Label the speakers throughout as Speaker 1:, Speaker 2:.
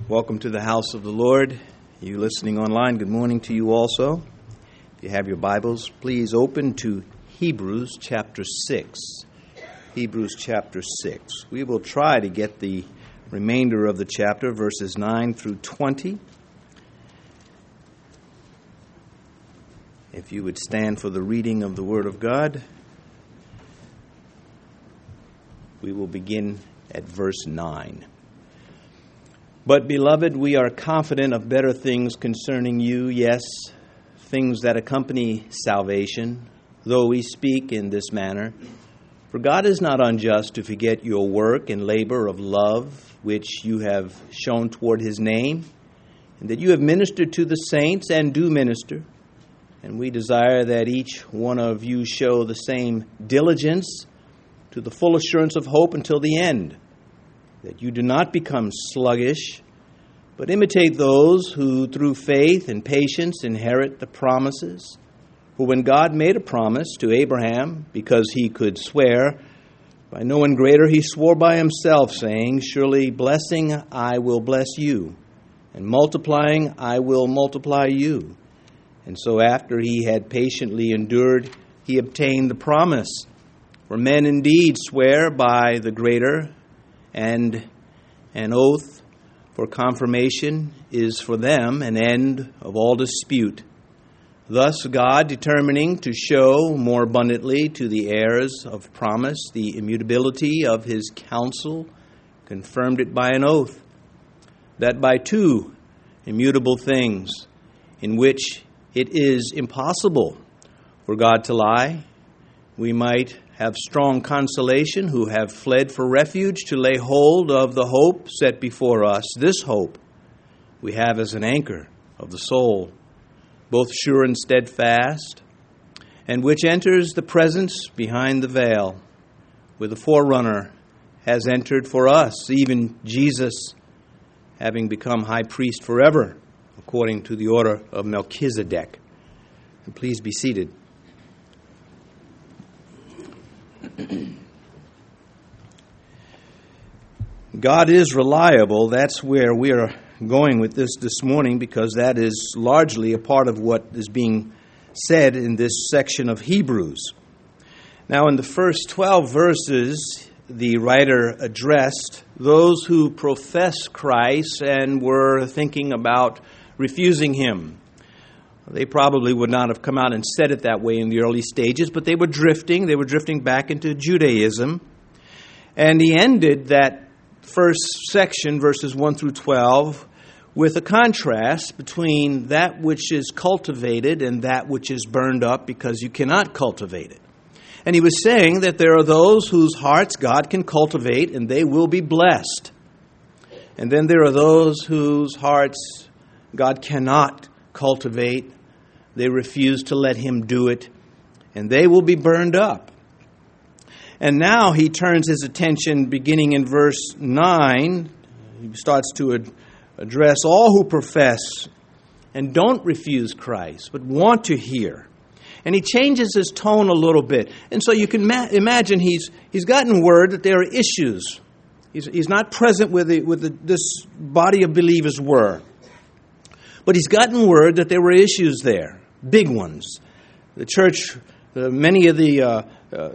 Speaker 1: Welcome to the house of the Lord. You listening online, good morning to you also. If you have your Bibles, please open to Hebrews chapter 6. Hebrews chapter 6. We will try to get the remainder of the chapter, verses 9 through 20. If you would stand for the reading of the Word of God, we will begin at verse 9. But, beloved, we are confident of better things concerning you, yes, things that accompany salvation, though we speak in this manner. For God is not unjust to forget your work and labor of love, which you have shown toward His name, and that you have ministered to the saints and do minister. And we desire that each one of you show the same diligence to the full assurance of hope until the end, that you do not become sluggish, but imitate those who through faith and patience inherit the promises. For when God made a promise to Abraham, because he could swear, by no one greater he swore by himself, saying, surely blessing I will bless you, and multiplying I will multiply you. And so after he had patiently endured, he obtained the promise. For men indeed swear by the greater, and an oath for confirmation is for them an end of all dispute. Thus God, determining to show more abundantly to the heirs of promise the immutability of His counsel, confirmed it by an oath, that by two immutable things, in which it is impossible for God to lie, we might have strong consolation who have fled for refuge to lay hold of the hope set before us. This hope we have as an anchor of the soul, both sure and steadfast, and which enters the presence behind the veil, where the forerunner has entered for us, even Jesus, having become high priest forever, according to the order of Melchizedek. And please be seated. God is reliable. That's where we are going with this morning, because that is largely a part of what is being said in this section of Hebrews. Now, in the first 12 verses, the writer addressed those who profess Christ and were thinking about refusing Him. They probably would not have come out and said it that way in the early stages, but they were drifting. They were drifting back into Judaism. And he ended that first section, verses 1 through 12, with a contrast between that which is cultivated and that which is burned up, because you cannot cultivate it. And he was saying that there are those whose hearts God can cultivate and they will be blessed. And then there are those whose hearts God cannot cultivate. They refuse to let Him do it, and they will be burned up. And now he turns his attention, beginning in verse 9, he starts to address all who profess and don't refuse Christ, but want to hear. And he changes his tone a little bit. And so you can imagine he's gotten word that there are issues. He's not present where this body of believers were. But he's gotten word that there were issues there, big ones. The church, many of the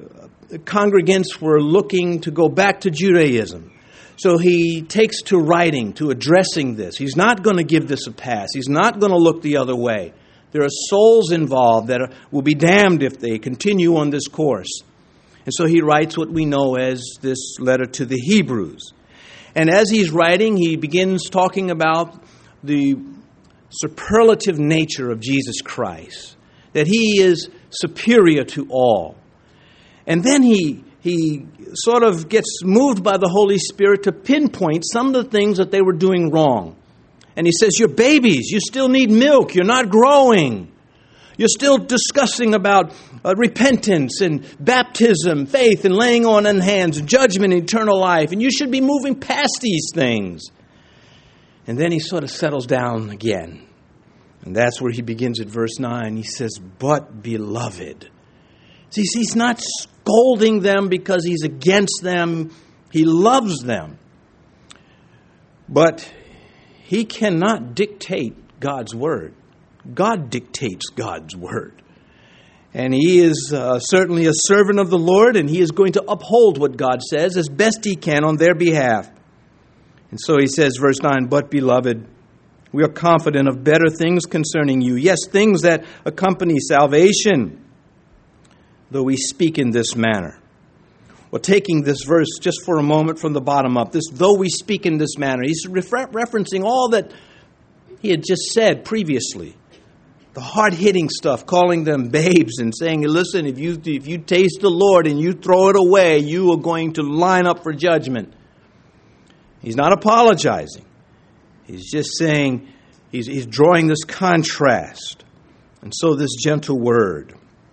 Speaker 1: congregants were looking to go back to Judaism. So he takes to writing, to addressing this. He's not going to give this a pass. He's not going to look the other way. There are souls involved that will be damned if they continue on this course. And so he writes what we know as this letter to the Hebrews. And as he's writing, he begins talking about the superlative nature of Jesus Christ, that He is superior to all. And then he sort of gets moved by the Holy Spirit to pinpoint some of the things that they were doing wrong. And he says, you're babies, you still need milk, you're not growing. You're still discussing about repentance and baptism, faith and laying on in hands, judgment and eternal life, and you should be moving past these things. And then he sort of settles down again. And that's where he begins at verse 9. He says, but beloved. See, he's not scolding them because he's against them. He loves them. But he cannot dictate God's word. God dictates God's word. And he is certainly a servant of the Lord, and he is going to uphold what God says as best he can on their behalf. And so he says, verse 9, "But, beloved, we are confident of better things concerning you. Yes, things that accompany salvation, though we speak in this manner." Well, taking this verse just for a moment from the bottom up, this "though we speak in this manner," he's referencing all that he had just said previously. The hard-hitting stuff, calling them babes and saying, listen, if you taste the Lord and you throw it away, you are going to line up for judgment. He's not apologizing. He's just saying, he's drawing this contrast. And so this gentle word,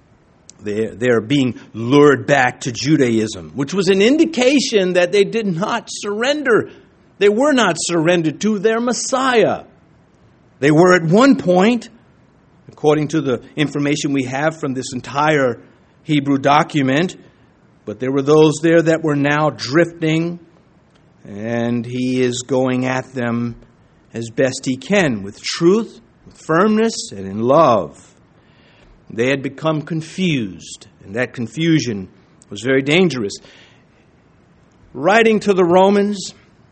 Speaker 1: they're being lured back to Judaism, which was an indication that they did not surrender. They were not surrendered to their Messiah. They were at one point, according to the information we have from this entire Hebrew document, but there were those there that were now drifting, and he is going at them as best he can, with truth, with firmness, and in love. They had become confused, and that confusion was very dangerous. Writing to the Romans,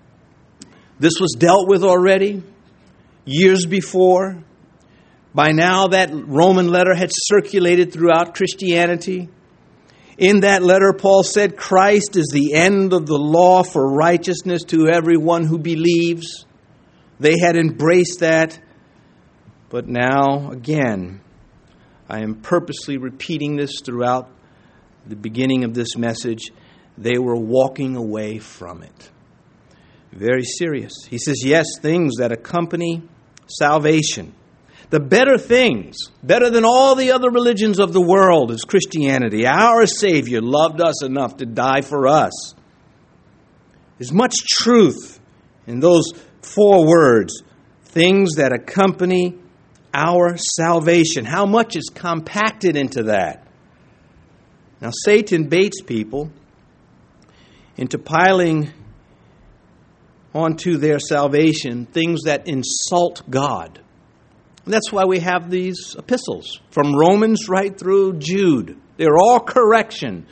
Speaker 1: this was dealt with already years before. By now, that Roman letter had circulated throughout Christianity. In that letter, Paul said, Christ is the end of the law for righteousness to everyone who believes. They had embraced that. But now, again, I am purposely repeating this throughout the beginning of this message. They were walking away from it. Very serious. He says, yes, things that accompany salvation. The better things, better than all the other religions of the world, is Christianity. Our Savior loved us enough to die for us. There's much truth in those 4 words, things that accompany our salvation. How much is compacted into that? Now, Satan baits people into piling onto their salvation things that insult God. And that's why we have these epistles, from Romans right through Jude. They're all correcting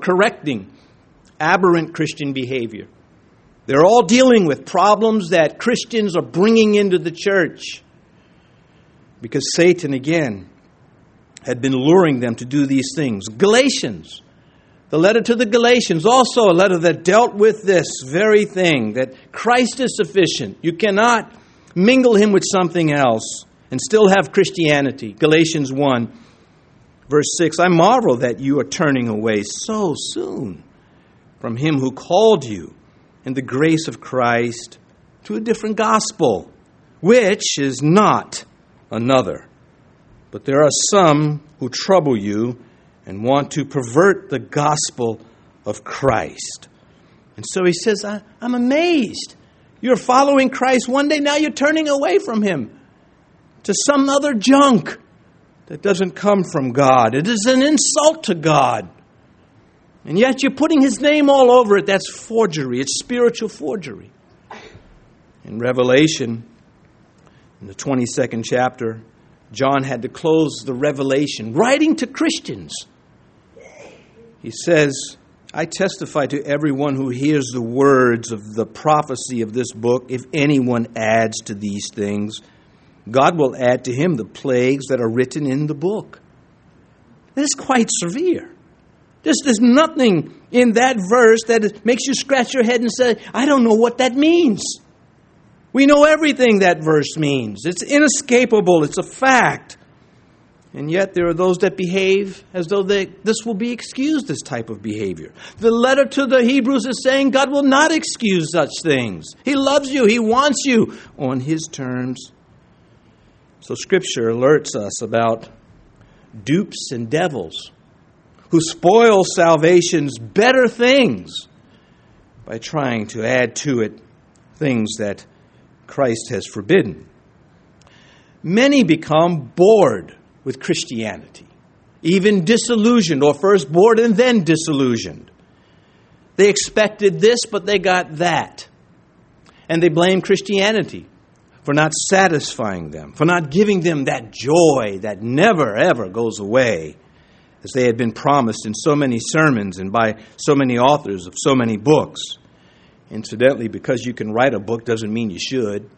Speaker 1: aberrant Christian behavior. They're all dealing with problems that Christians are bringing into the church. Because Satan, again, had been luring them to do these things. Galatians, the letter to the Galatians, also a letter that dealt with this very thing, that Christ is sufficient. You cannot mingle him with something else and still have Christianity. Galatians 1, verse 6, I marvel that you are turning away so soon from him who called you in the grace of Christ to a different gospel, which is not another. But there are some who trouble you and want to pervert the gospel of Christ. And so he says, I'm amazed. You're following Christ one day, now you're turning away from him to some other junk that doesn't come from God. It is an insult to God. And yet you're putting his name all over it. That's forgery. It's spiritual forgery. In Revelation, in the 22nd chapter, John had to close the revelation, writing to Christians. He says, I testify to everyone who hears the words of the prophecy of this book, if anyone adds to these things, God will add to him the plagues that are written in the book. That is quite severe. There's nothing in that verse that makes you scratch your head and say, I don't know what that means. We know everything that verse means. It's inescapable. It's a fact. And yet there are those that behave as though this will be excused, this type of behavior. The letter to the Hebrews is saying God will not excuse such things. He loves you. He wants you on his terms. So Scripture alerts us about dupes and devils who spoil salvation's better things by trying to add to it things that Christ has forbidden. Many become bored with Christianity, even disillusioned, or first bored and then disillusioned. They expected this, but they got that. And they blame Christianity for not satisfying them, for not giving them that joy that never, ever goes away, as they had been promised in so many sermons and by so many authors of so many books. Incidentally, because you can write a book doesn't mean you should.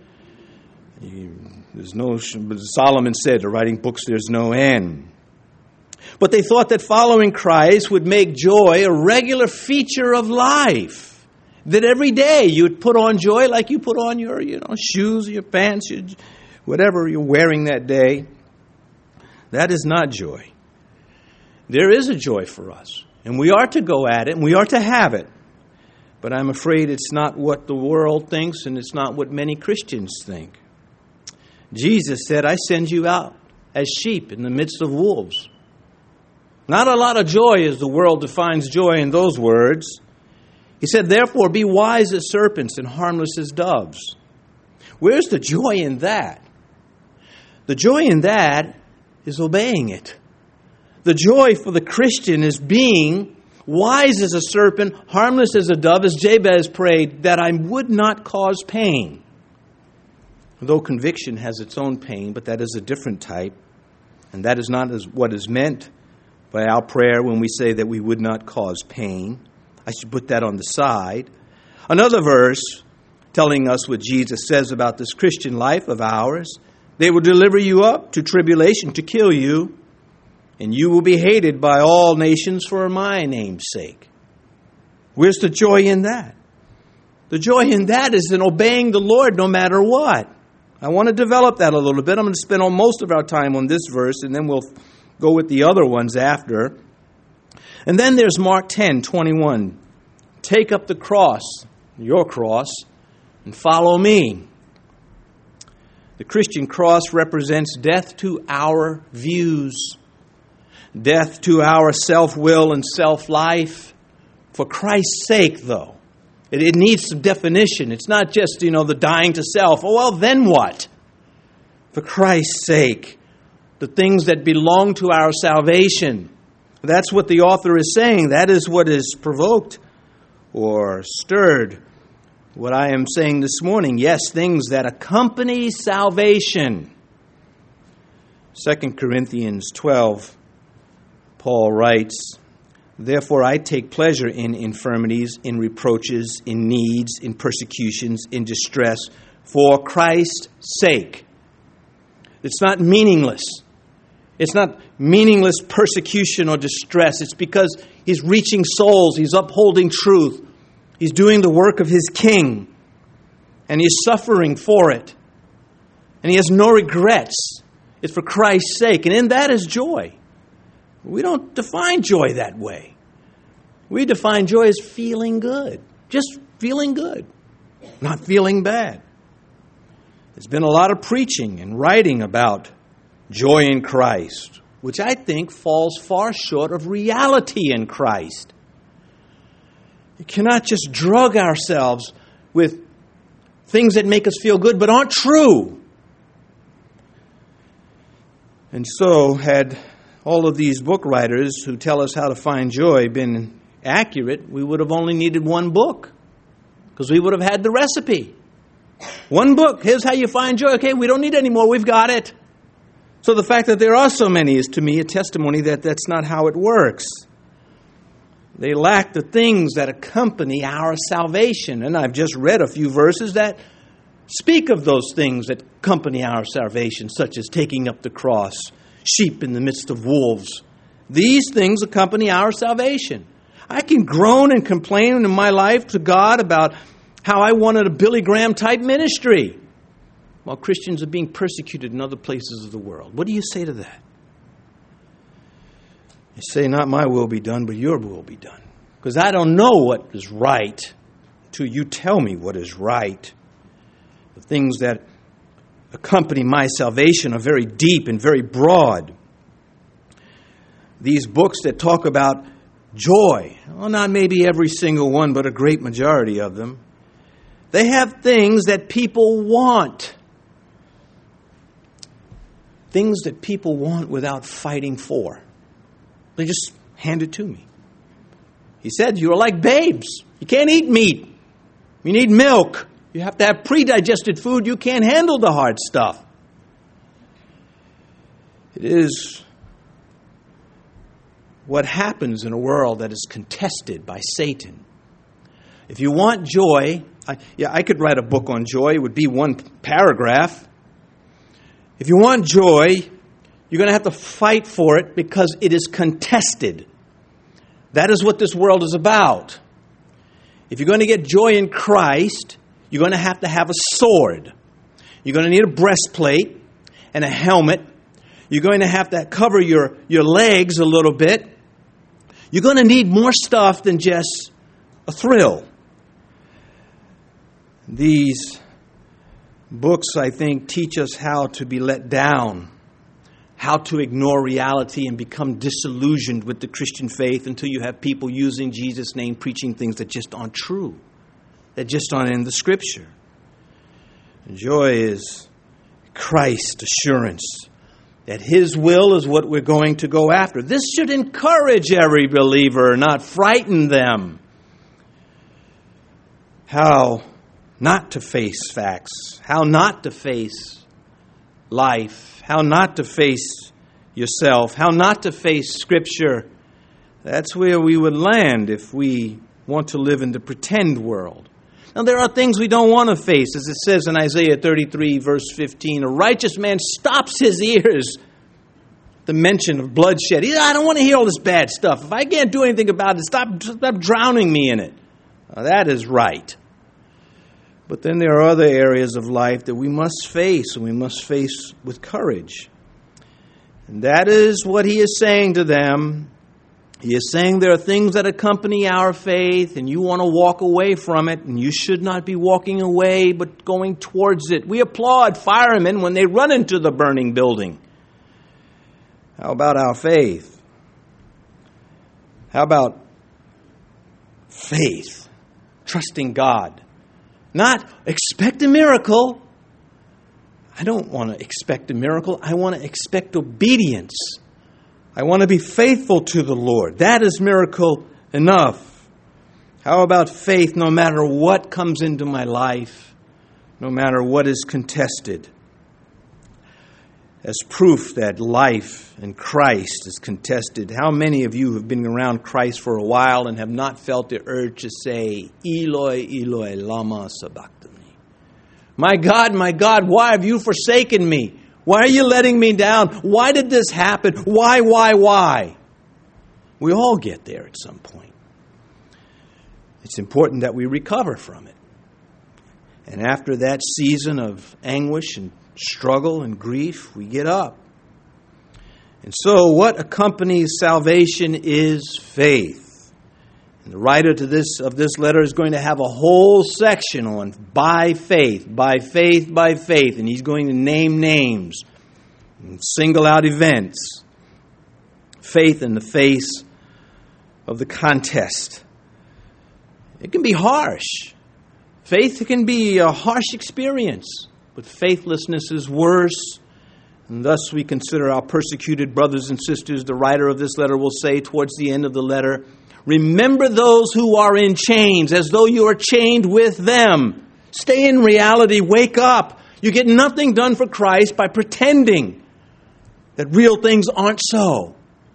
Speaker 1: Solomon said, to writing books there's no end. But they thought that following Christ would make joy a regular feature of life. That every day you would put on joy like you put on your shoes, your pants, whatever you're wearing that day. That is not joy. There is a joy for us, and we are to go at it, and we are to have it. But I'm afraid it's not what the world thinks, and it's not what many Christians think. Jesus said, I send you out as sheep in the midst of wolves. Not a lot of joy as the world defines joy in those words. He said, therefore, be wise as serpents and harmless as doves. Where's the joy in that? The joy in that is obeying it. The joy for the Christian is being wise as a serpent, harmless as a dove, as Jabez prayed, that I would not cause pain. Though conviction has its own pain, but that is a different type. And that is not what is meant by our prayer when we say that we would not cause pain. I should put that on the side. Another verse telling us what Jesus says about this Christian life of ours. They will deliver you up to tribulation to kill you, and you will be hated by all nations for my name's sake. Where's the joy in that? The joy in that is in obeying the Lord no matter what. I want to develop that a little bit. I'm going to spend most of our time on this verse, and then we'll go with the other ones after. And then there's Mark 10:21. Take up the cross, your cross, and follow me. The Christian cross represents death to our views, death to our self-will and self-life. For Christ's sake, though. It needs some definition. It's not just, the dying to self. Oh, well, then what? For Christ's sake, the things that belong to our salvation. That's what the author is saying. That is what is provoked or stirred. What I am saying this morning, yes, things that accompany salvation. 2 Corinthians 12, Paul writes, therefore I take pleasure in infirmities, in reproaches, in needs, in persecutions, in distress, for Christ's sake. It's not meaningless. It's not meaningless persecution or distress. It's because he's reaching souls. He's upholding truth. He's doing the work of his king. And he's suffering for it. And he has no regrets. It's for Christ's sake. And in that is joy. We don't define joy that way. We define joy as feeling good. Just feeling good. Not feeling bad. There's been a lot of preaching and writing about joy in Christ, which I think falls far short of reality in Christ. You cannot just drug ourselves with things that make us feel good but aren't true. And so, had all of these book writers who tell us how to find joy been accurate, we would have only needed one book, because we would have had the recipe. One book, here's how you find joy. Okay, we don't need any more, we've got it. So the fact that there are so many is to me a testimony that that's not how it works. They lack the things that accompany our salvation. And I've just read a few verses that speak of those things that accompany our salvation, such as taking up the cross, sheep in the midst of wolves. These things accompany our salvation. I can groan and complain in my life to God about how I wanted a Billy Graham type ministry, while Christians are being persecuted in other places of the world. What do you say to that? You say, not my will be done, but your will be done. Because I don't know what is right until you tell me what is right. The things that accompany my salvation are very deep and very broad. These books that talk about joy, well, not maybe every single one, but a great majority of them, they have things that people want. Things that people want without fighting for. They just hand it to me. He said, you're like babes. You can't eat meat. You need milk. You have to have pre-digested food. You can't handle the hard stuff. It is what happens in a world that is contested by Satan. If you want joy, I could write a book on joy. It would be one paragraph. If you want joy, you're going to have to fight for it because it is contested. That is what this world is about. If you're going to get joy in Christ, you're going to have a sword. You're going to need a breastplate and a helmet. You're going to have to cover your legs a little bit. You're going to need more stuff than just a thrill. These books, I think, teach us how to be let down, how to ignore reality and become disillusioned with the Christian faith until you have people using Jesus' name, preaching things that just aren't true, that just aren't in the Scripture. And joy is Christ's assurance that His will is what we're going to go after. This should encourage every believer, not frighten them. How not to face facts, how not to face life, how not to face yourself, how not to face Scripture. That's where we would land if we want to live in the pretend world. Now, there are things we don't want to face. As it says in Isaiah 33, verse 15, a righteous man stops his ears at the mention of bloodshed. He says, I don't want to hear all this bad stuff. If I can't do anything about it, stop drowning me in it. Now, that is right. But then there are other areas of life that we must face, and we must face with courage. And that is what he is saying to them. He is saying there are things that accompany our faith, and you want to walk away from it, and you should not be walking away, but going towards it. We applaud firemen when they run into the burning building. How about our faith? How about faith? Trusting God. Not expect a miracle. I don't want to expect a miracle. I want to expect obedience. I want to be faithful to the Lord. That is miracle enough. How about faith no matter what comes into my life, no matter what is contested? As proof that life in Christ is contested, how many of you have been around Christ for a while and have not felt the urge to say, Eloi, Eloi, lama sabachthani? My God, why have you forsaken me? Why are you letting me down? Why did this happen? Why? We all get there at some point. It's important that we recover from it. And after that season of anguish and struggle and grief, we get up. And so what accompanies salvation is faith. And the writer of this letter is going to have a whole section on by faith. And he's going to name names and single out events. Faith in the face of the contest. It can be harsh. Faith can be a harsh experience. But faithlessness is worse, and thus we consider our persecuted brothers and sisters. The writer of this letter will say towards the end of the letter, remember those who are in chains as though you are chained with them. Stay in reality. Wake up. You get nothing done for Christ by pretending that real things aren't so.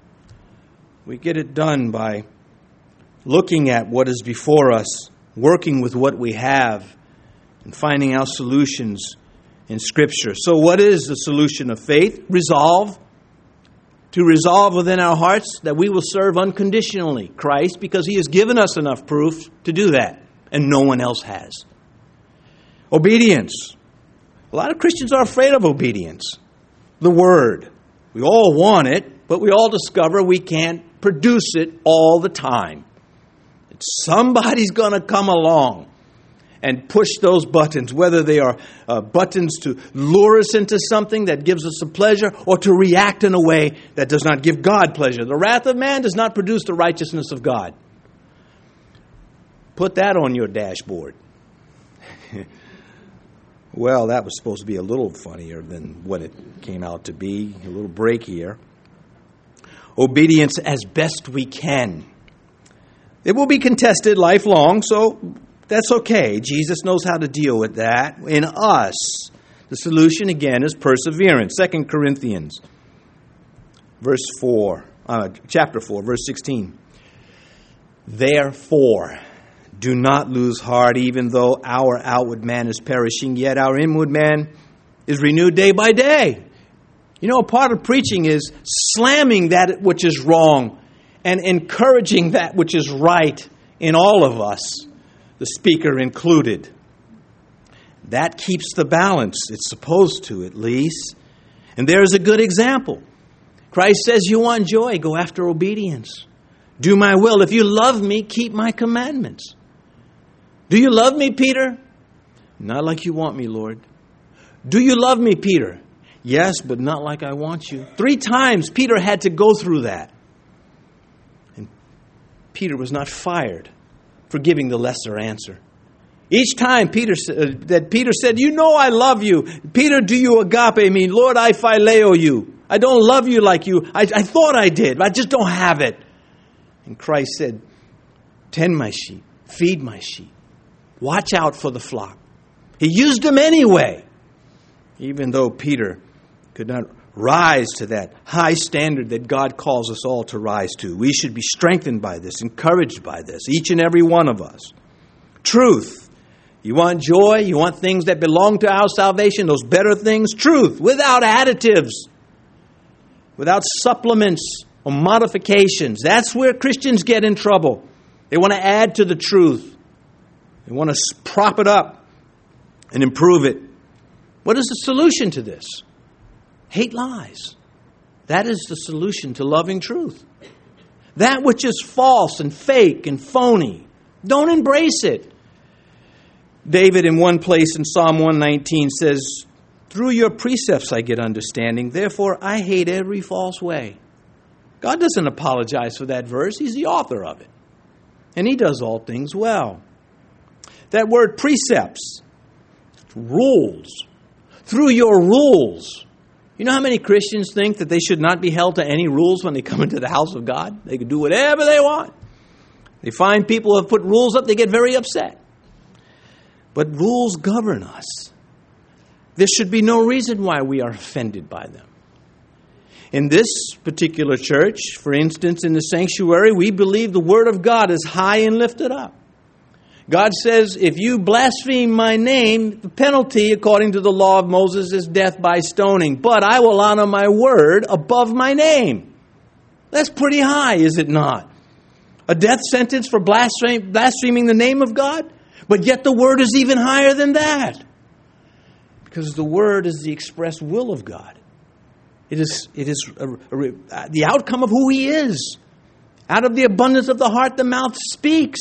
Speaker 1: We get it done by looking at what is before us, working with what we have, and finding our solutions in Scripture. So what is the solution of faith? Resolve. To resolve within our hearts that we will serve unconditionally Christ because He has given us enough proof to do that, and no one else has. Obedience. A lot of Christians are afraid of obedience. The Word. We all want it, but we all discover we can't produce it all the time. Somebody's going to come along and push those buttons, whether they are buttons to lure us into something that gives us a pleasure or to react in a way that does not give God pleasure. The wrath of man does not produce the righteousness of God. Put that on your dashboard. Well, that was supposed to be a little funnier than what it came out to be. A little break here. Obedience as best we can. It will be contested lifelong, so That's okay. Jesus knows how to deal with that. In us, the solution, again, is perseverance. 2 Corinthians chapter 4, verse 16. Therefore, do not lose heart, even though our outward man is perishing, yet our inward man is renewed day by day. You know, a part of preaching is slamming that which is wrong and encouraging that which is right in all of us, the speaker included. That keeps the balance. It's supposed to, at least. And there's a good example. Christ says, you want joy, go after obedience. Do my will. If you love me, keep my commandments. Do you love me, Peter? Not like you want me, Lord. Do you love me, Peter? Yes, but not like I want you. 3 times Peter had to go through that. And Peter was not fired for giving the lesser answer. Each time Peter said, you know I love you. Peter, do you agape me? Lord, I phileo you. I don't love you like you. I thought I did, but I just don't have it. And Christ said, tend my sheep, feed my sheep, watch out for the flock. He used them anyway, even though Peter could not rise to that high standard that God calls us all to rise to. We should be strengthened by this, encouraged by this, each and every one of us. Truth. You want joy? You want things that belong to our salvation, those better things? Truth, without additives, without supplements or modifications. That's where Christians get in trouble. They want to add to the truth. They want to prop it up and improve it. What is the solution to this? Hate lies. That is the solution to loving truth. That which is false and fake and phony, don't embrace it. David in one place in Psalm 119 says, through your precepts I get understanding, therefore I hate every false way. God doesn't apologize for that verse. He's the author of it. And He does all things well. That word precepts, rules. Through your rules. You know how many Christians think that they should not be held to any rules when they come into the house of God? They can do whatever they want. They find people who have put rules up, they get very upset. But rules govern us. There should be no reason why we are offended by them. In this particular church, for instance, in the sanctuary, we believe the Word of God is high and lifted up. God says, if you blaspheme my name, the penalty, according to the law of Moses, is death by stoning. But I will honor my word above my name. That's pretty high, is it not? A death sentence for blaspheming the name of God? But yet the word is even higher than that. Because the word is the express will of God. It is the outcome of who He is. Out of the abundance of the heart, the mouth speaks.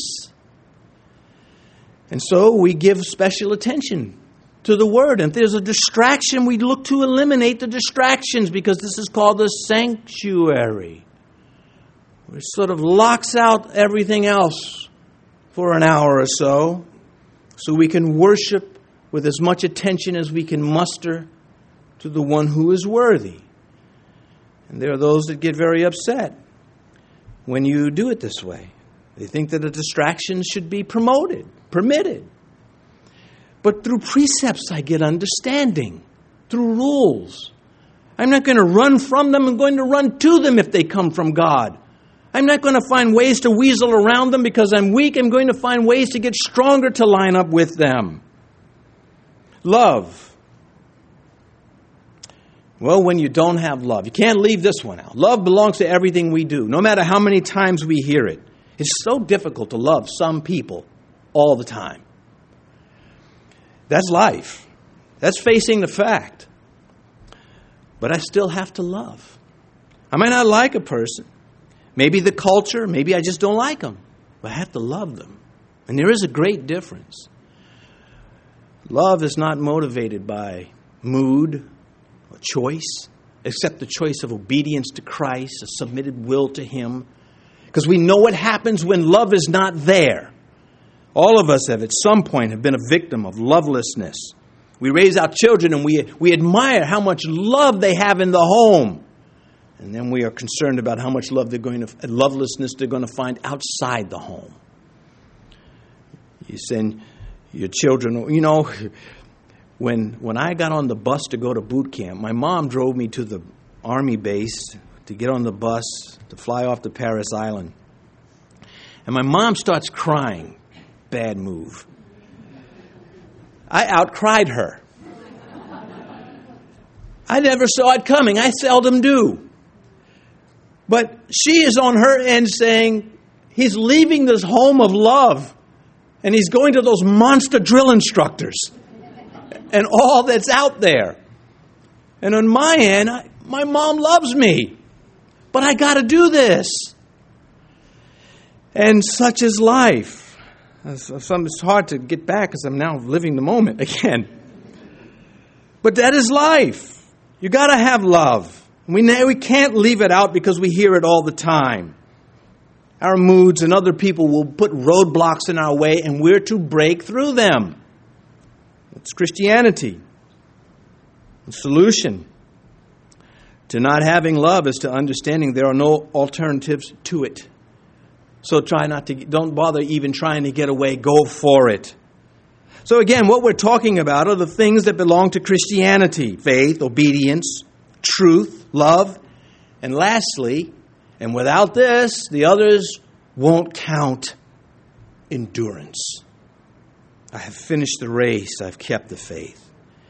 Speaker 1: And so we give special attention to the Word. And if there's a distraction, we look to eliminate the distractions, because this is called the sanctuary. It sort of locks out everything else for an hour or so we can worship with as much attention as we can muster to the one who is worthy. And there are those that get very upset when you do it this way. They think that a distraction should be permitted. But through precepts I get understanding. Through rules. I'm not going to run from them. I'm going to run to them if they come from God. I'm not going to find ways to weasel around them because I'm weak. I'm going to find ways to get stronger to line up with them. Love. Well, when you don't have love, you can't leave this one out. Love belongs to everything we do, no matter how many times we hear it. It's so difficult to love some people all the time. That's life. That's facing the fact. But I still have to love. I might not like a person. Maybe the culture, maybe I just don't like them. But I have to love them. And there is a great difference. Love is not motivated by mood or choice, except the choice of obedience to Christ, a submitted will to Him. Because we know what happens when love is not there. All of us have at some point have been a victim of lovelessness. We raise our children and we admire how much love they have in the home. And then we are concerned about how much lovelessness they're going to find outside the home. You send your children. When I got on the bus to go to boot camp, my mom drove me to the Army base to get on the bus to fly off to Paris Island. And my mom starts crying. Bad move. I outcried her. I never saw it coming. I seldom do. But she is on her end saying, he's leaving this home of love and he's going to those monster drill instructors and all that's out there. And on my end, my mom loves me, but I got to do this. And such is life. It's hard to get back because I'm now living the moment again. But that is life. You got to have love. We can't leave it out because we hear it all the time. Our moods and other people will put roadblocks in our way and we're to break through them. It's Christianity. The solution to not having love is to understanding there are no alternatives to it. So don't bother even trying to get away. Go for it. So again, what we're talking about are the things that belong to Christianity: faith, obedience, truth, love, and lastly, and without this, the others won't count, endurance. I have finished the race. I've kept the faith.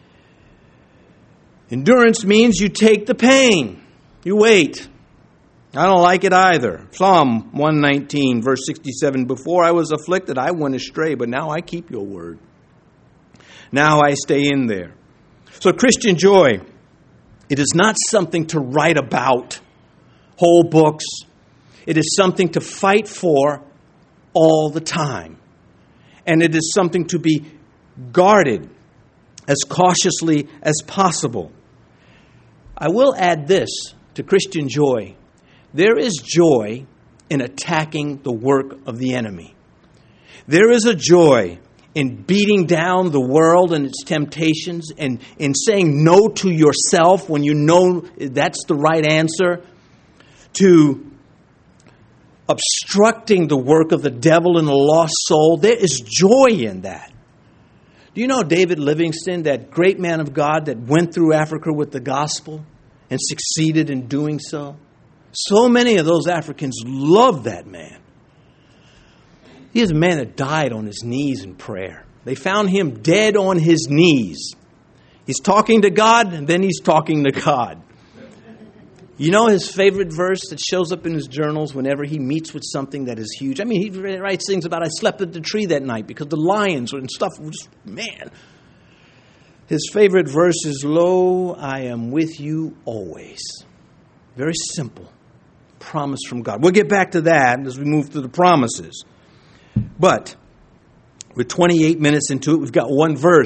Speaker 1: Endurance means you take the pain. You wait. I don't like it either. Psalm 119, verse 67, before I was afflicted, I went astray, but now I keep your word. Now I stay in there. So Christian joy, it is not something to write about, whole books. It is something to fight for all the time. And it is something to be guarded as cautiously as possible. I will add this to Christian joy. There is joy in attacking the work of the enemy. There is a joy in beating down the world and its temptations and in saying no to yourself when you know that's the right answer, to obstructing the work of the devil in a lost soul. There is joy in that. Do you know David Livingstone, that great man of God that went through Africa with the gospel and succeeded in doing so? So many of those Africans loved that man. He is a man that died on his knees in prayer. They found him dead on his knees. He's talking to God, and then he's talking to God. You know his favorite verse that shows up in his journals whenever he meets with something that is huge? I mean, he writes things about, I slept at the tree that night because the lions and stuff was just, man. His favorite verse is, lo, I am with you always. Very simple. Promise from God. We'll get back to that as we move through the promises. But we're 28 minutes into it. We've got one verse.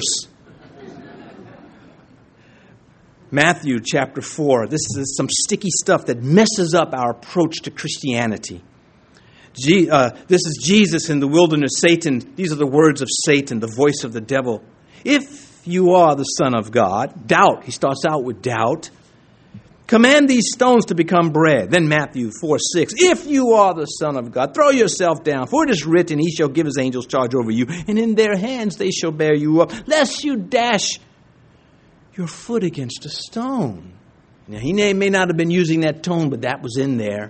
Speaker 1: Matthew chapter 4. This is some sticky stuff that messes up our approach to Christianity. This is Jesus in the wilderness. Satan, these are the words of Satan, the voice of the devil. If you are the Son of God, doubt. He starts out with doubt. Command these stones to become bread. Then Matthew 4:6. If you are the Son of God, throw yourself down. For it is written, he shall give his angels charge over you, and in their hands they shall bear you up, lest you dash your foot against a stone. Now, he may not have been using that tone, but that was in there.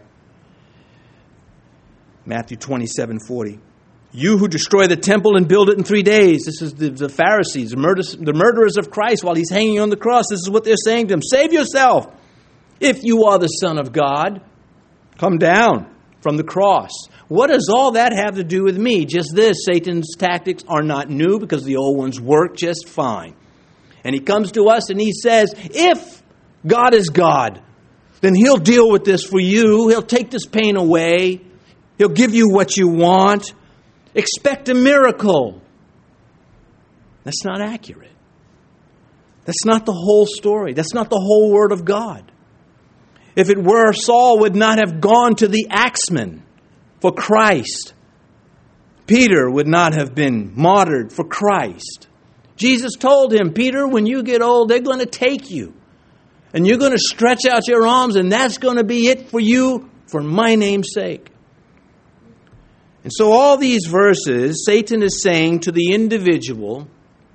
Speaker 1: Matthew 27:40. You who destroy the temple and build it in 3 days. This is the Pharisees, the murderers of Christ while he's hanging on the cross. This is what they're saying to him. Save yourself. If you are the Son of God, come down from the cross. What does all that have to do with me? Just this, Satan's tactics are not new because the old ones work just fine. And he comes to us and he says, if God is God, then he'll deal with this for you. He'll take this pain away. He'll give you what you want. Expect a miracle. That's not accurate. That's not the whole story. That's not the whole Word of God. If it were, Saul would not have gone to the axeman for Christ. Peter would not have been martyred for Christ. Jesus told him, Peter, when you get old, they're going to take you. And you're going to stretch out your arms, and that's going to be it for you for my name's sake. And so all these verses, Satan is saying to the individual,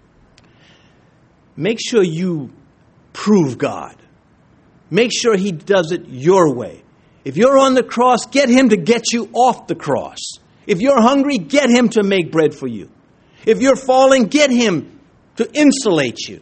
Speaker 1: make sure you prove God. Make sure he does it your way. If you're on the cross, get him to get you off the cross. If you're hungry, get him to make bread for you. If you're falling, get him to insulate you.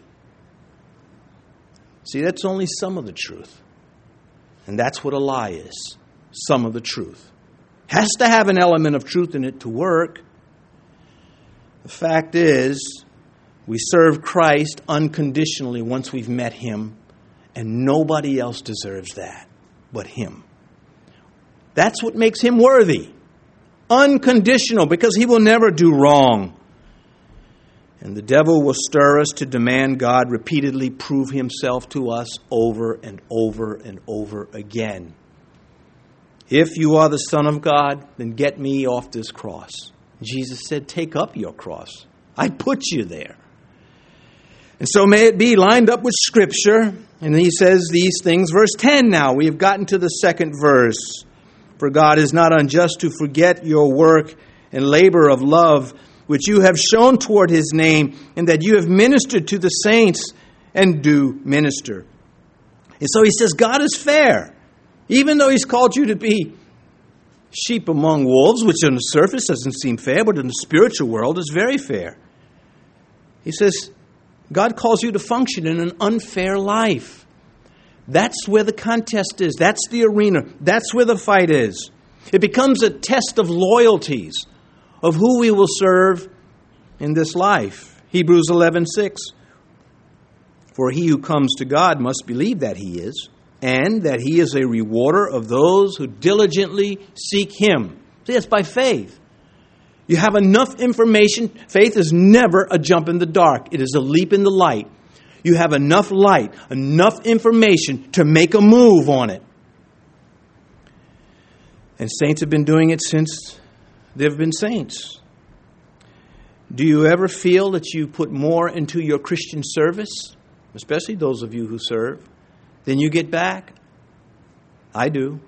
Speaker 1: See, that's only some of the truth. And that's what a lie is. Some of the truth. Has to have an element of truth in it to work. The fact is, we serve Christ unconditionally once we've met him, and nobody else deserves that but him. That's what makes him worthy. Unconditional, because he will never do wrong. And the devil will stir us to demand God repeatedly prove himself to us over and over and over again. If you are the Son of God, then get me off this cross. Jesus said, take up your cross. I put you there. And so may it be lined up with Scripture. And he says these things. Verse 10 now. We have gotten to the second verse. For God is not unjust to forget your work and labor of love, which you have shown toward his name, and that you have ministered to the saints and do minister. And so he says God is fair. Even though he's called you to be sheep among wolves, which on the surface doesn't seem fair, but in the spiritual world is very fair. He says God calls you to function in an unfair life. That's where the contest is. That's the arena. That's where the fight is. It becomes a test of loyalties, of who we will serve in this life. Hebrews 11:6. For he who comes to God must believe that he is, and that he is a rewarder of those who diligently seek him. See, it's by faith. You have enough information. Faith is never a jump in the dark. It is a leap in the light. You have enough light, enough information to make a move on it. And saints have been doing it since they've been saints. Do you ever feel that you put more into your Christian service, especially those of you who serve, than you get back? I do.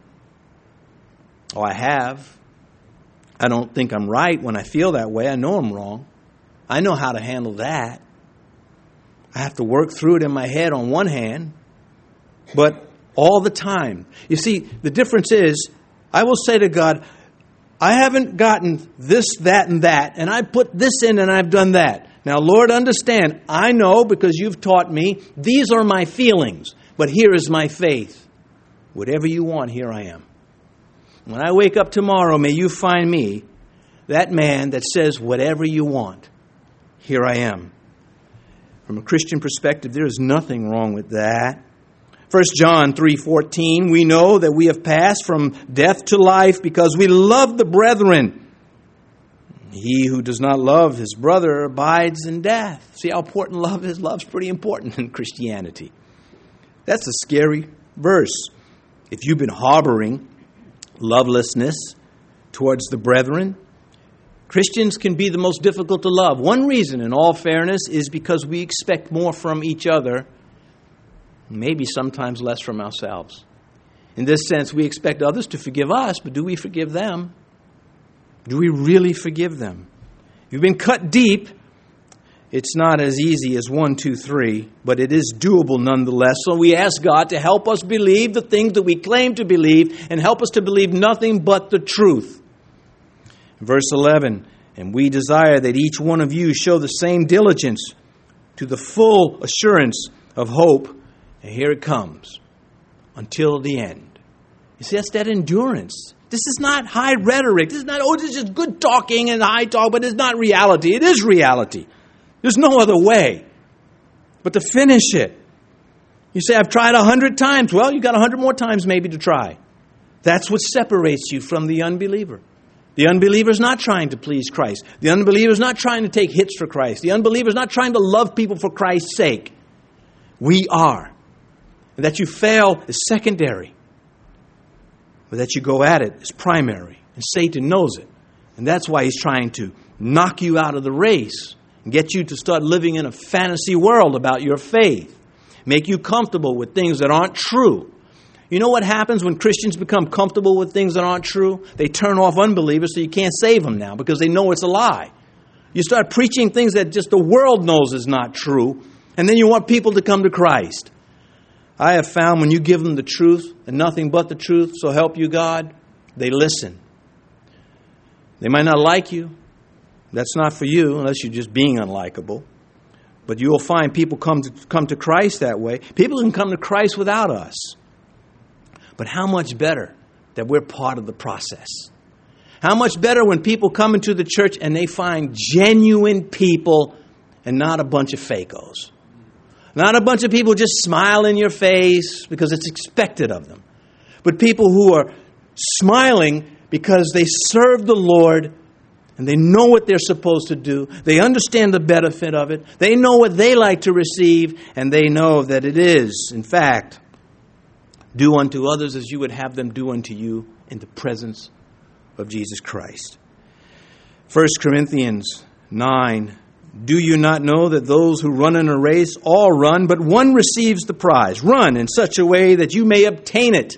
Speaker 1: Oh, I have. I don't think I'm right when I feel that way. I know I'm wrong. I know how to handle that. I have to work through it in my head on one hand, but all the time. You see, the difference is, I will say to God, I haven't gotten this, that, and that, and I put this in and I've done that. Now, Lord, understand, I know because you've taught me, these are my feelings, but here is my faith. Whatever you want, here I am. When I wake up tomorrow, may you find me, that man that says, whatever you want, here I am. From a Christian perspective, there is nothing wrong with that. 1 John 3:14, we know that we have passed from death to life because we love the brethren. He who does not love his brother abides in death. See how important love is? Love's pretty important in Christianity. That's a scary verse. If you've been harboring lovelessness towards the brethren, Christians can be the most difficult to love. One reason, in all fairness, is because we expect more from each other, maybe sometimes less from ourselves. In this sense, we expect others to forgive us, but do we forgive them? Do we really forgive them? If you've been cut deep, it's not as easy as 1, 2, 3, but it is doable nonetheless. So we ask God to help us believe the things that we claim to believe and help us to believe nothing but the truth. Verse 11, and we desire that each one of you show the same diligence to the full assurance of hope. And here it comes, until the end. You see, that's that endurance. This is not high rhetoric. This is not, this is good talking and high talk, but it's not reality. It is reality. There's no other way but to finish it. You say, I've tried 100 times. Well, you've got 100 more times maybe to try. That's what separates you from the unbeliever. The unbeliever is not trying to please Christ. The unbeliever is not trying to take hits for Christ. The unbeliever is not trying to love people for Christ's sake. We are. And that you fail is secondary. But that you go at it is primary. And Satan knows it. And that's why he's trying to knock you out of the race and get you to start living in a fantasy world about your faith. Make you comfortable with things that aren't true. You know what happens when Christians become comfortable with things that aren't true? They turn off unbelievers so you can't save them now because they know it's a lie. You start preaching things that just the world knows is not true, and then you want people to come to Christ. I have found when you give them the truth and nothing but the truth, so help you God, they listen. They might not like you. That's not for you unless you're just being unlikable. But you will find people come to Christ that way. People can come to Christ without us. But how much better that we're part of the process. How much better when people come into the church and they find genuine people and not a bunch of fakos. Not a bunch of people just smile in your face because it's expected of them. But people who are smiling because they serve the Lord and they know what they're supposed to do. They understand the benefit of it. They know what they like to receive, and they know that it is, in fact, do unto others as you would have them do unto you in the presence of Jesus Christ. 1 Corinthians 9, do you not know that those who run in a race all run, but one receives the prize? Run in such a way that you may obtain it.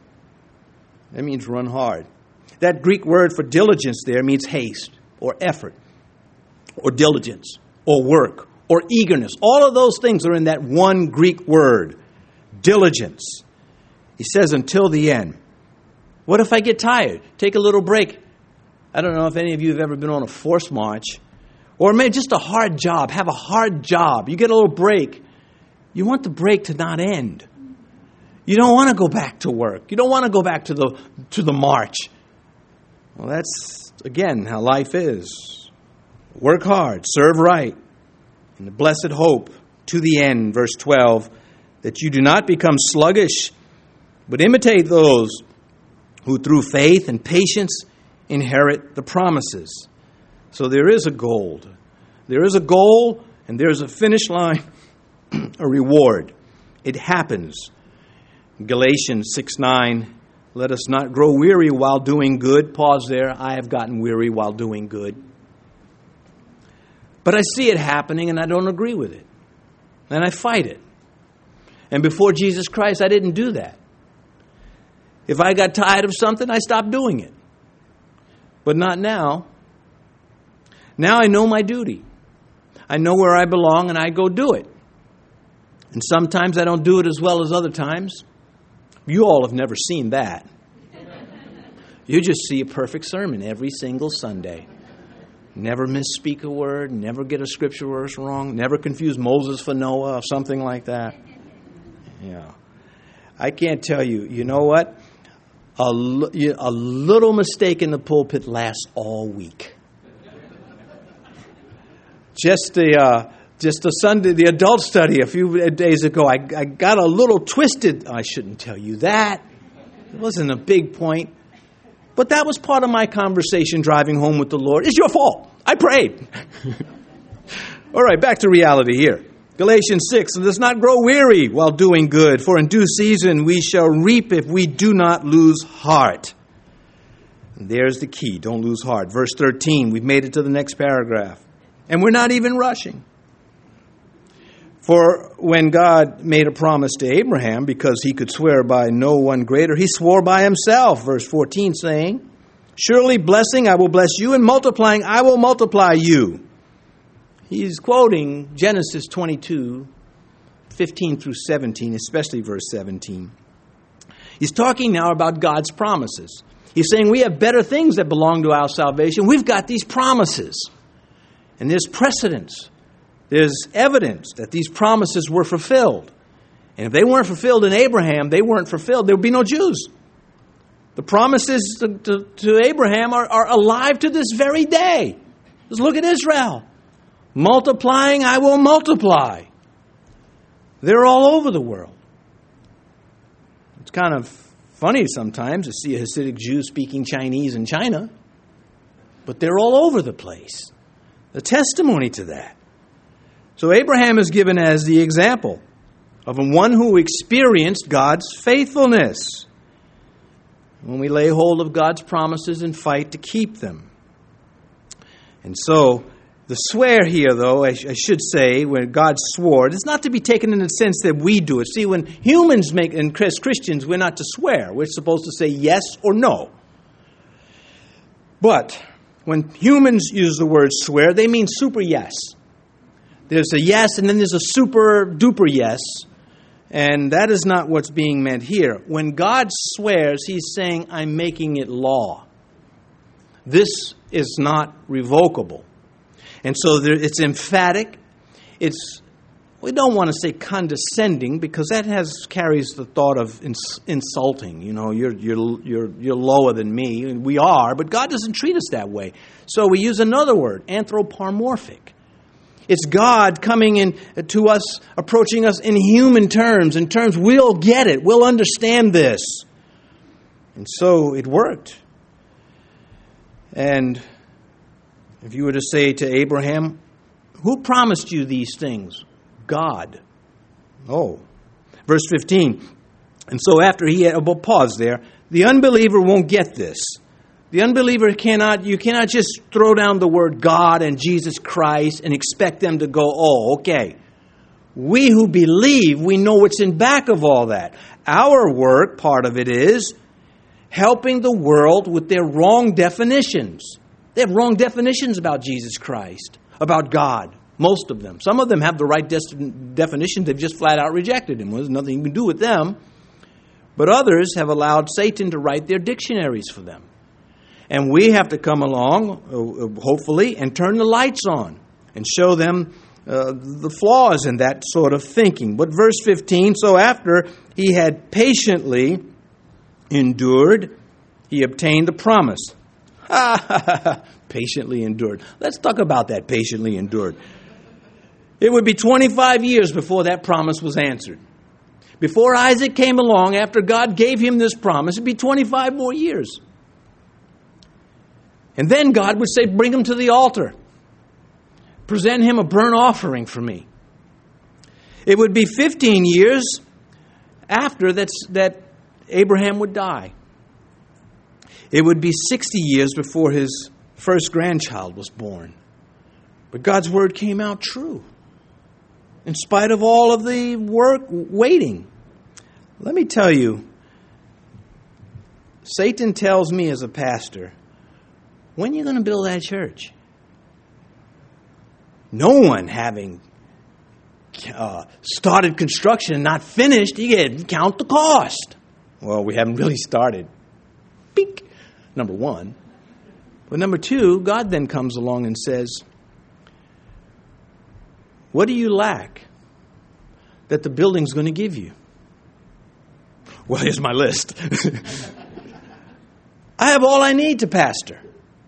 Speaker 1: That means run hard. That Greek word for diligence there means haste or effort or diligence or work or eagerness. All of those things are in that one Greek word, diligence. He says until the end. What if I get tired? Take a little break. I don't know if any of you have ever been on a forced march or maybe just a hard job. Have a hard job. You get a little break. You want the break to not end. You don't want to go back to work. You don't want to go back to the march. Well, that's, again, how life is. Work hard, serve right, and the blessed hope to the end, verse 12, that you do not become sluggish, but imitate those who through faith and patience inherit the promises. So there is a goal. There is a goal, and there is a finish line, a reward. It happens. Galatians 6:9. Let us not grow weary while doing good. Pause there. I have gotten weary while doing good. But I see it happening and I don't agree with it. And I fight it. And before Jesus Christ, I didn't do that. If I got tired of something, I stopped doing it. But not now. Now I know my duty. I know where I belong and I go do it. And sometimes I don't do it as well as other times. You all have never seen that. You just see a perfect sermon every single Sunday. Never misspeak a word, never get a scripture verse wrong, never confuse Moses for Noah or something like that. Yeah. I can't tell you, you know what? A little mistake in the pulpit lasts all week. Just a Sunday, the adult study a few days ago, I got a little twisted. I shouldn't tell you that. It wasn't a big point. But that was part of my conversation driving home with the Lord. It's your fault. I prayed. All right, back to reality here. Galatians 6, let us not grow weary while doing good, for in due season we shall reap if we do not lose heart. And there's the key. Don't lose heart. Verse 13, we've made it to the next paragraph. And we're not even rushing. For when God made a promise to Abraham, because he could swear by no one greater, he swore by himself, verse 14, saying, surely blessing I will bless you, and multiplying I will multiply you. He's quoting Genesis 22, 15 through 17, especially verse 17. He's talking now about God's promises. He's saying we have better things that belong to our salvation. We've got these promises. And there's precedence. There's evidence that these promises were fulfilled. And if they weren't fulfilled in Abraham, they weren't fulfilled. There would be no Jews. The promises to Abraham are alive to this very day. Just look at Israel. Multiplying, I will multiply. They're all over the world. It's kind of funny sometimes to see a Hasidic Jew speaking Chinese in China. But they're all over the place. A testimony to that. So Abraham is given as the example of one who experienced God's faithfulness. When we lay hold of God's promises and fight to keep them. And so The swear here, though, I should say, when God swore, it's not to be taken in the sense that we do it. See, when humans make, and Christians, we're not to swear. We're supposed to say yes or no. But when humans use the word swear, they mean super yes. There's a yes, and then there's a super duper yes. And that is not what's being meant here. When God swears, He's saying, I'm making it law. This is not revocable. And so it's emphatic. We don't want to say condescending, because that carries the thought of insulting. You know, you're lower than me. We are, but God doesn't treat us that way. So we use another word, anthropomorphic. It's God coming in to us, approaching us in human terms, in terms we'll get it, we'll understand this. And so it worked. And if you were to say to Abraham, who promised you these things? God. Oh. Verse 15. And so after he had, we'll pause there, the unbeliever won't get this. The unbeliever you cannot just throw down the word God and Jesus Christ and expect them to go, oh, okay. We who believe, we know what's in back of all that. Our work, part of it is helping the world with their wrong definitions. They have wrong definitions about Jesus Christ, about God, most of them. Some of them have the right definition, they've just flat out rejected Him. There's nothing you can do with them. But others have allowed Satan to write their dictionaries for them. And we have to come along, hopefully, and turn the lights on and show them the flaws in that sort of thinking. But verse 15, so after he had patiently endured, he obtained the promise. Patiently endured. Let's talk about that, patiently endured. It would be 25 years before that promise was answered. Before Isaac came along, after God gave him this promise, it would be 25 more years. And then God would say, bring him to the altar. Present him a burnt offering for me. It would be 15 years after that Abraham would die. It would be 60 years before his first grandchild was born. But God's word came out true, in spite of all of the work waiting. Let me tell you, Satan tells me as a pastor, when are you going to build that church? No one having started construction and not finished, you get count the cost. Well, we haven't really started. Beep. Number one. But number two, God then comes along and says, what do you lack that the building's going to give you? Well, here's my list. I have all I need to pastor.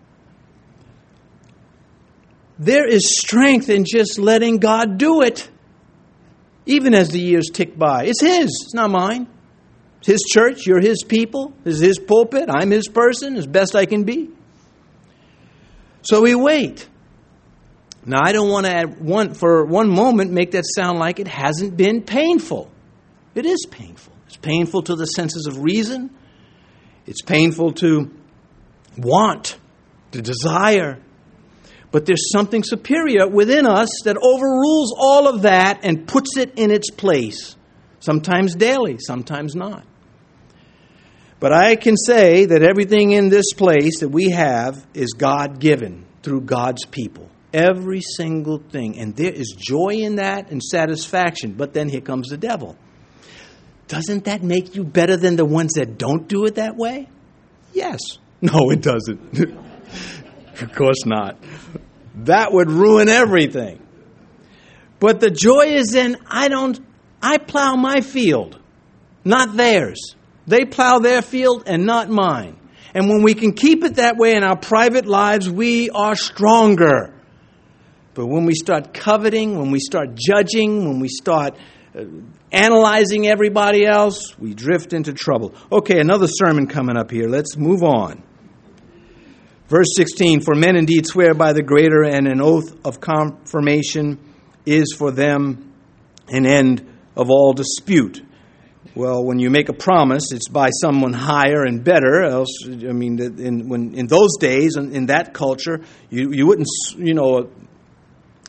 Speaker 1: There is strength in just letting God do it, even as the years tick by. It's His, it's not mine. It's His church, you're His people, it's His pulpit, I'm His person, as best I can be. So we wait. Now, I don't want to, for one moment, make that sound like it hasn't been painful. It is painful. It's painful to the senses of reason. It's painful to want, to desire. But there's something superior within us that overrules all of that and puts it in its place. Sometimes daily, sometimes not. But I can say that everything in this place that we have is God-given through God's people. Every single thing. And there is joy in that and satisfaction. But then here comes the devil. Doesn't that make you better than the ones that don't do it that way? Yes. No, it doesn't. Of course not. That would ruin everything. But the joy is in, I plow my field, not theirs. They plow their field and not mine. And when we can keep it that way in our private lives, we are stronger. But when we start coveting, when we start judging, when we start analyzing everybody else, we drift into trouble. Okay, another sermon coming up here. Let's move on. Verse 16, for men indeed swear by the greater, and an oath of confirmation is for them an end of all dispute. Well, when you make a promise, it's by someone higher and better. Else, in those days, in that culture, you wouldn't,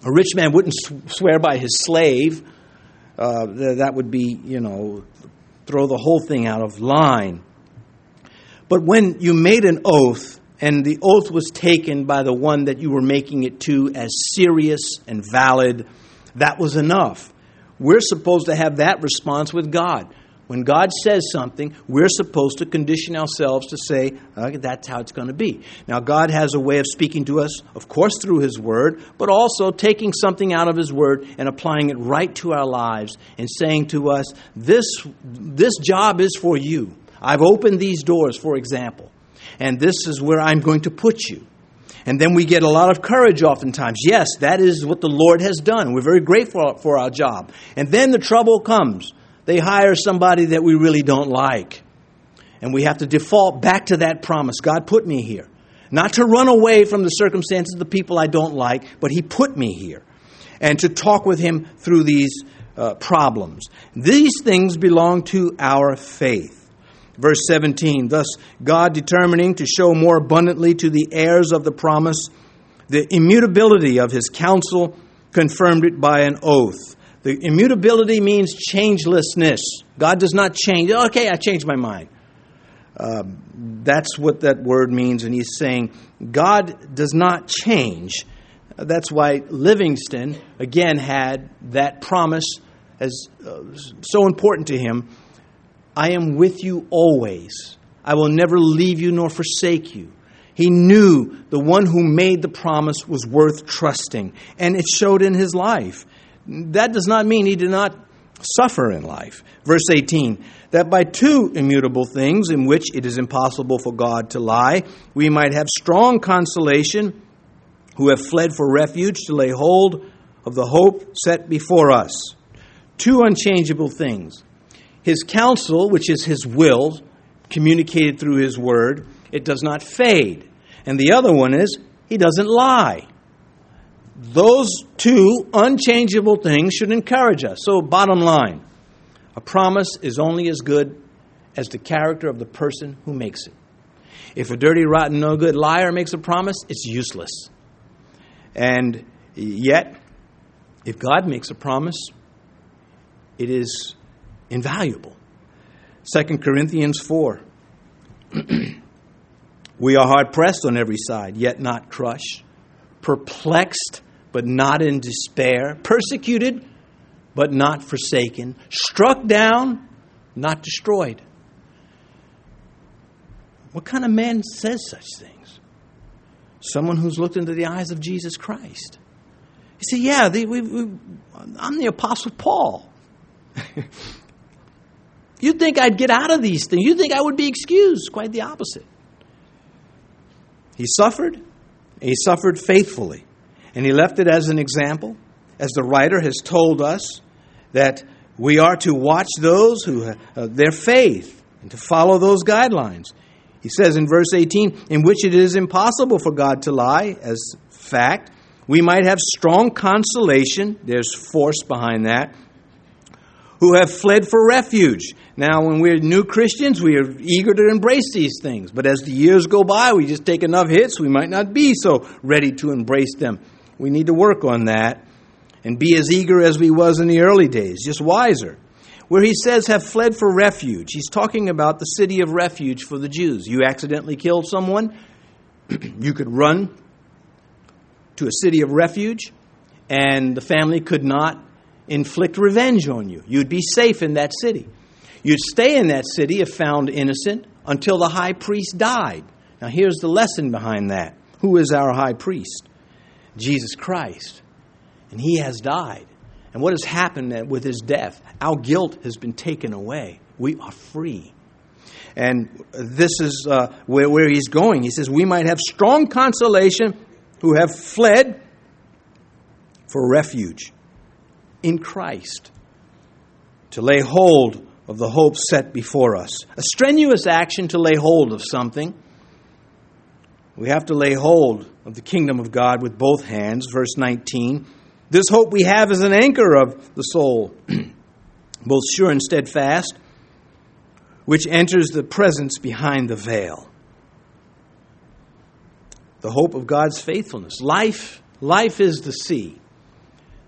Speaker 1: A rich man wouldn't swear by his slave. That would be, throw the whole thing out of line. But when you made an oath, and the oath was taken by the one that you were making it to as serious and valid, that was enough. We're supposed to have that response with God. When God says something, we're supposed to condition ourselves to say, okay, that's how it's going to be. Now, God has a way of speaking to us, of course, through His Word, but also taking something out of His Word and applying it right to our lives and saying to us, this job is for you. I've opened these doors, for example, and this is where I'm going to put you. And then we get a lot of courage oftentimes. Yes, that is what the Lord has done. We're very grateful for our job. And then the trouble comes. They hire somebody that we really don't like. And we have to default back to that promise. God put me here. Not to run away from the circumstances of the people I don't like, but He put me here. And to talk with Him through these problems. These things belong to our faith. Verse 17, thus God determining to show more abundantly to the heirs of the promise the immutability of His counsel, confirmed it by an oath. The immutability means changelessness. God does not change. Okay, I changed my mind. That's what that word means. And He's saying God does not change. That's why Livingston, again, had that promise as so important to him. I am with you always. I will never leave you nor forsake you. He knew the one who made the promise was worth trusting. And it showed in his life. That does not mean he did not suffer in life. Verse 18, that by two immutable things in which it is impossible for God to lie, we might have strong consolation who have fled for refuge to lay hold of the hope set before us. Two unchangeable things. His counsel, which is His will, communicated through His word, it does not fade. And the other one is, He doesn't lie. Those two unchangeable things should encourage us. So, bottom line, a promise is only as good as the character of the person who makes it. If a dirty, rotten, no good liar makes a promise, it's useless. And yet, if God makes a promise, it is invaluable. 2 Corinthians 4. We are hard pressed on every side, yet not crushed. Perplexed, but not in despair. Persecuted, but not forsaken. Struck down, not destroyed. What kind of man says such things? Someone who's looked into the eyes of Jesus Christ. You see, I'm the Apostle Paul. You'd think I'd get out of these things. You'd think I would be excused. Quite the opposite. He suffered, and He suffered faithfully. And He left it as an example, as the writer has told us, that we are to watch those who their faith and to follow those guidelines. He says in verse 18, in which it is impossible for God to lie, as fact, we might have strong consolation, there's force behind that, who have fled for refuge. Now, when we're new Christians, we are eager to embrace these things. But as the years go by, we just take enough hits, we might not be so ready to embrace them. We need to work on that and be as eager as we was in the early days, just wiser. Where he says have fled for refuge, he's talking about the city of refuge for the Jews. You accidentally killed someone, you could run to a city of refuge, and the family could not inflict revenge on you. You'd be safe in that city. You'd stay in that city if found innocent until the high priest died. Now here's the lesson behind that. Who is our high priest? Jesus Christ. And He has died. And what has happened with His death? Our guilt has been taken away. We are free. And this is where he's going. He says, we might have strong consolation who have fled for refuge in Christ, to lay hold of the hope set before us. A strenuous action to lay hold of something. We have to lay hold of the kingdom of God with both hands. Verse 19, this hope we have is an anchor of the soul, both sure and steadfast, which enters the presence behind the veil. The hope of God's faithfulness. Life is the sea.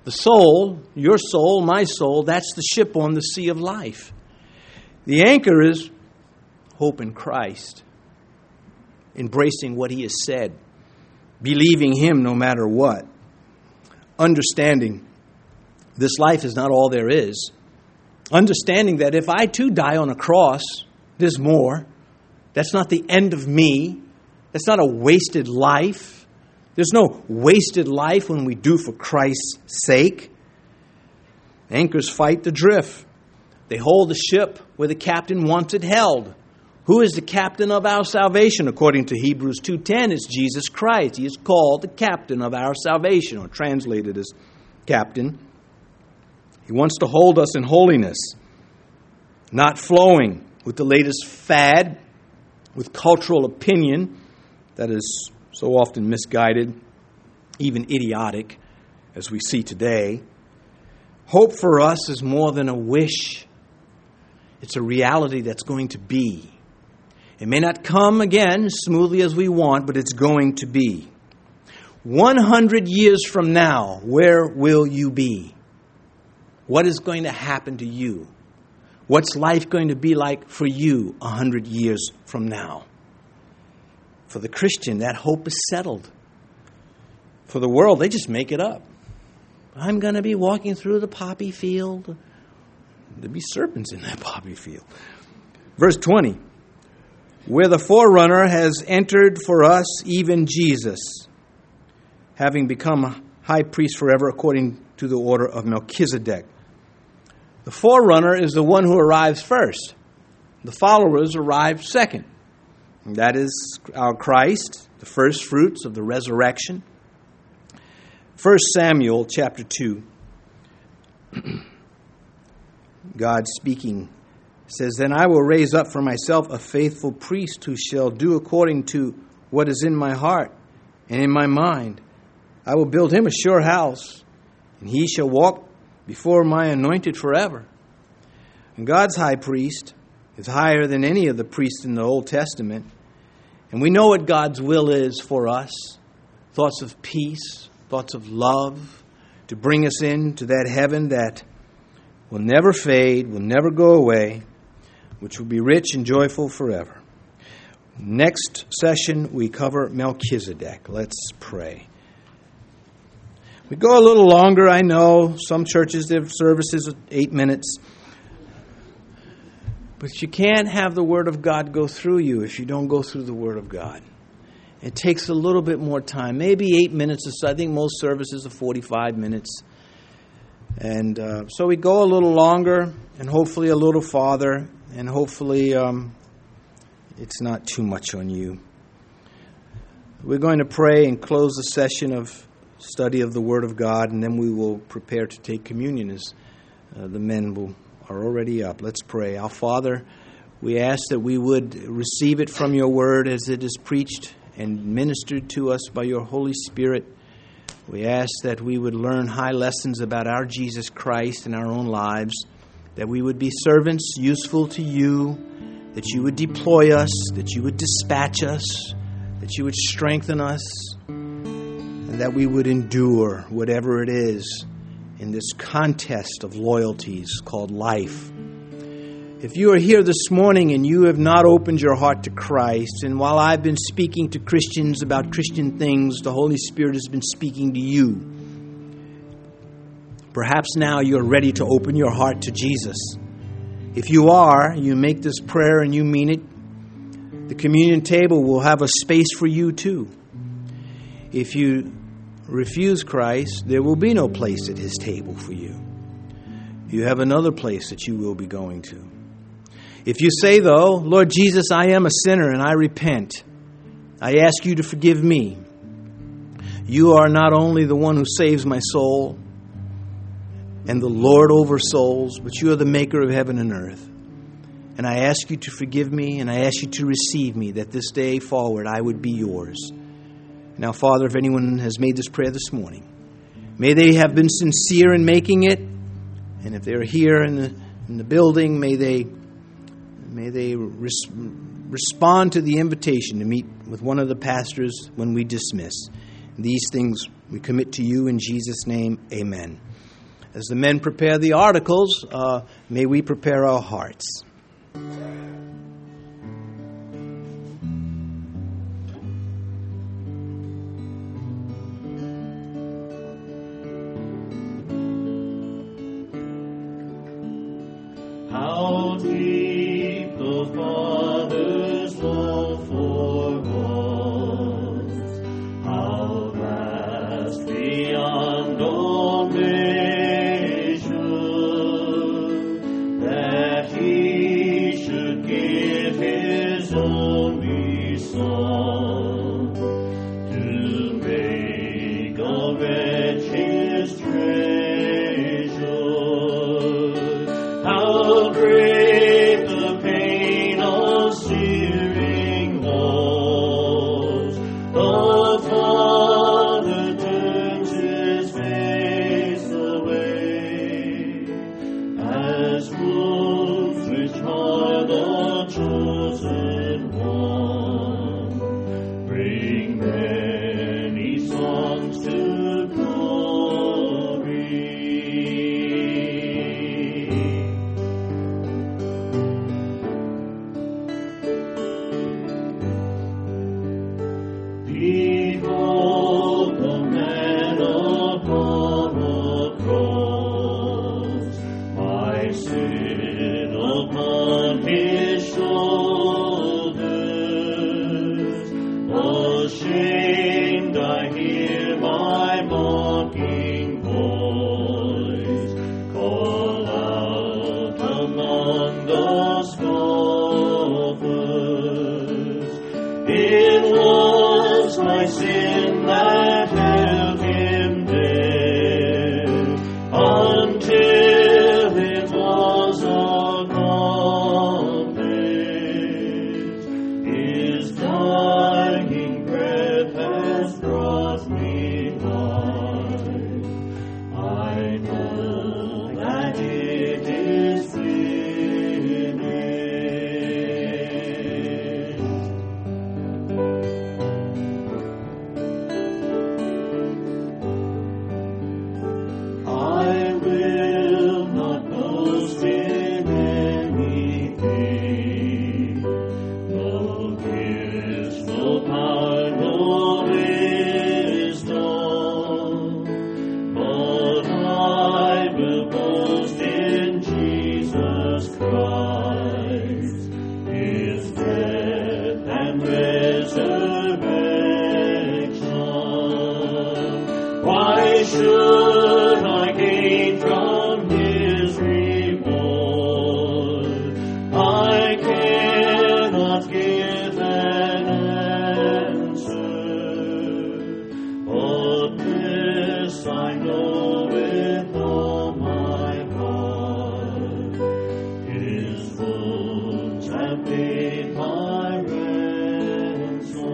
Speaker 1: The soul, your soul, my soul, that's the ship on the sea of life. The anchor is hope in Christ, embracing what He has said, believing Him no matter what, understanding this life is not all there is, understanding that if I too die on a cross, there's more. That's not the end of me. That's not a wasted life. There's no wasted life when we do for Christ's sake. Anchors fight the drift. They hold the ship where the captain wants it held. Who is the captain of our salvation? According to Hebrews 2:10, it's Jesus Christ. He is called the captain of our salvation, or translated as captain. He wants to hold us in holiness, not flowing with the latest fad, with cultural opinion that is so often misguided, even idiotic, as we see today. Hope for us is more than a wish. It's a reality that's going to be. It may not come again as smoothly as we want, but it's going to be. 100 years from now, where will you be? What is going to happen to you? What's life going to be like for you 100 years from now? For the Christian, that hope is settled. For the world, they just make it up. I'm going to be walking through the poppy field. There'll be serpents in that poppy field. Verse 20. Where the forerunner has entered for us, even Jesus, having become a high priest forever according to the order of Melchizedek. The forerunner is the one who arrives first. The followers arrive second. And that is our Christ, the first fruits of the resurrection. 1 Samuel chapter 2. God speaking says, Then I will raise up for myself a faithful priest who shall do according to what is in my heart and in my mind. I will build him a sure house, and he shall walk before my anointed forever. And God's high priest is higher than any of the priests in the Old Testament. And we know what God's will is for us. Thoughts of peace, thoughts of love, to bring us into that heaven that will never fade, will never go away, which will be rich and joyful forever. Next session, we cover Melchizedek. Let's pray. We go a little longer, I know. Some churches have services of 8 minutes. But you can't have the Word of God go through you if you don't go through the Word of God. It takes a little bit more time, maybe 8 minutes or so. I think most services are 45 minutes. And so we go a little longer and hopefully a little farther. And hopefully it's not too much on you. We're going to pray and close the session of study of the Word of God, and then we will prepare to take communion as the men are already up. Let's pray. Our Father, we ask that we would receive it from your Word as it is preached and ministered to us by your Holy Spirit. We ask that we would learn high lessons about our Jesus Christ in our own lives, that we would be servants useful to you, that you would deploy us, that you would dispatch us, that you would strengthen us, and that we would endure whatever it is in this contest of loyalties called life. If you are here this morning and you have not opened your heart to Christ, and while I've been speaking to Christians about Christian things, the Holy Spirit has been speaking to you. Perhaps now you're ready to open your heart to Jesus. If you are, you make this prayer and you mean it, the communion table will have a space for you too. If you refuse Christ, there will be no place at His table for you. You have another place that you will be going to. If you say, though, Lord Jesus, I am a sinner and I repent, I ask you to forgive me. You are not only the one who saves my soul and the Lord over souls, but you are the maker of heaven and earth. And I ask you to forgive me, and I ask you to receive me, that this day forward I would be yours. Now, Father, if anyone has made this prayer this morning, may they have been sincere in making it. And if they're here in the building, may they respond to the invitation to meet with one of the pastors when we dismiss. These things we commit to you in Jesus' name. Amen. As the men prepare the articles, may we prepare our hearts.
Speaker 2: How deep the Father's love for us, how vast beyond all measure, that He should give His only Son to make a wretch His treasure. How great the pain of searing loss! The Father turns His face away, as wounds which are the chosen one bring many songs to glory. Behold the man upon the cross, my sin upon His shoulders. Ashamed I hear my mocking voice call out among the scoffers. It was my sin that held Him there until it was accomplished. His dying breath has brought me life. I know that it is finished. I will not boast in anything, no gifts, no power, no wisdom, but I will boast in Jesus Christ, His death and resurrection. Why should I gain from His reward? I cannot give an answer, but this I know with all my heart: His wounds have paid my ransom.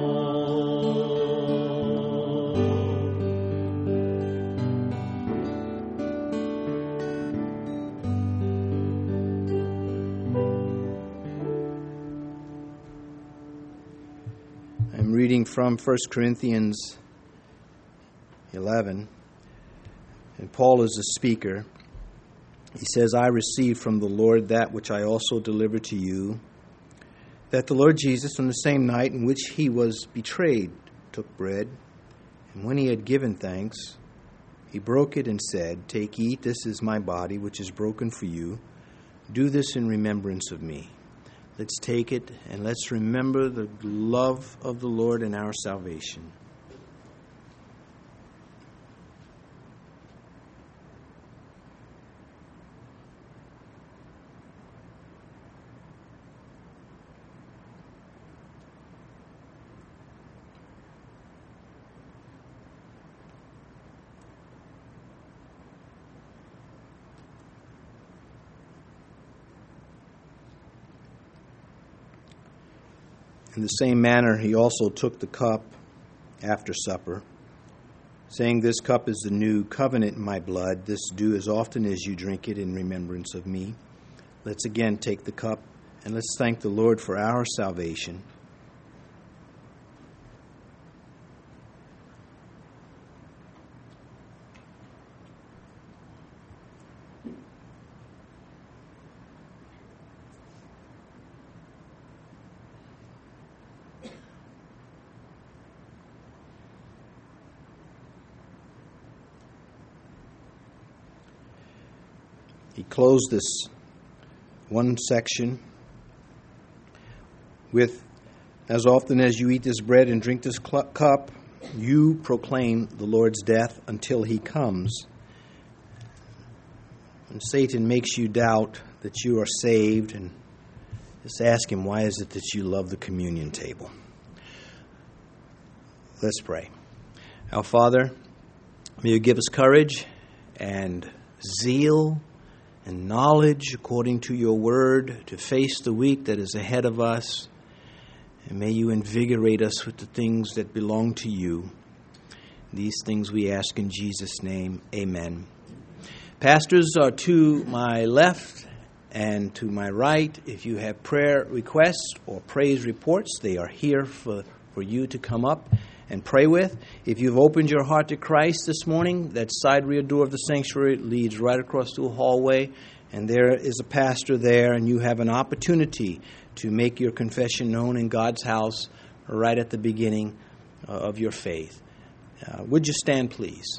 Speaker 1: I'm reading from 1 Corinthians 11, and Paul is the speaker. He says, I received from the Lord that which I also delivered to you, that the Lord Jesus, on the same night in which He was betrayed, took bread, and when He had given thanks, He broke it and said, Take, eat, this is my body, which is broken for you. Do this in remembrance of me. Let's take it and let's remember the love of the Lord and our salvation. In the same manner, He also took the cup after supper, saying, This cup is the new covenant in my blood. This do as often as you drink it in remembrance of me. Let's again take the cup, and let's thank the Lord for our salvation. He closed this one section with, as often as you eat this bread and drink this cup, you proclaim the Lord's death until he comes. When Satan makes you doubt that you are saved, and just ask him, why is it that you love the communion table? Let's pray. Our Father, may you give us courage and zeal and knowledge according to your word to face the week that is ahead of us. And may you invigorate us with the things that belong to you. These things we ask in Jesus' name. Amen. Pastors are to my left and to my right. If you have prayer requests or praise reports, they are here for you to come up and pray with. If you've opened your heart to Christ this morning, that side rear door of the sanctuary leads right across to a hallway, and there is a pastor there, and you have an opportunity to make your confession known in God's house right at the beginning of your faith. Would you stand, please?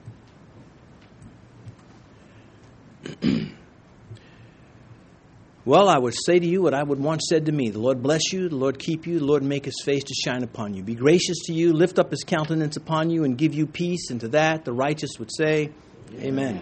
Speaker 1: Well, I would say to you what I would once said to me. The Lord bless you, the Lord keep you, the Lord make his face to shine upon you. Be gracious to you, lift up his countenance upon you, and give you peace. And to that the righteous would say, Amen.